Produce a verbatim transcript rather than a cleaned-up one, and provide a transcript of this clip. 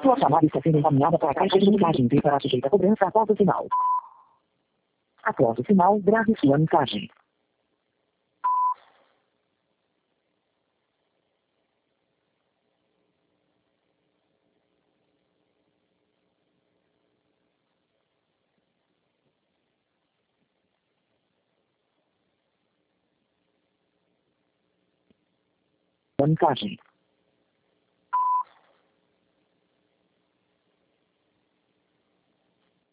Sua chamada está sendo encaminhada para a caixa de mensagem e será sujeita a cobrança após o sinal. Após o sinal, grave sua mensagem. Mensagem.